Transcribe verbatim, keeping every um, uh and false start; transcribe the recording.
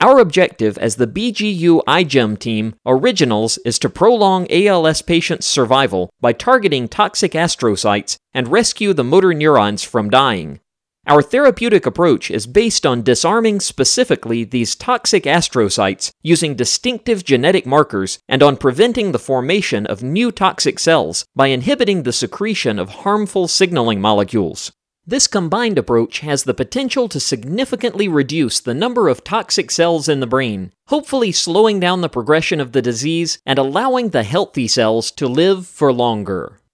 Our objective as the B G U iGEM team, Originals, is to prolong A L S patients' survival by targeting toxic astrocytes and rescue the motor neurons from dying. Our therapeutic approach is based on disarming specifically these toxic astrocytes using distinctive genetic markers and on preventing the formation of new toxic cells by inhibiting the secretion of harmful signaling molecules. This combined approach has the potential to significantly reduce the number of toxic cells in the brain, hopefully slowing down the progression of the disease and allowing the healthy cells to live for longer.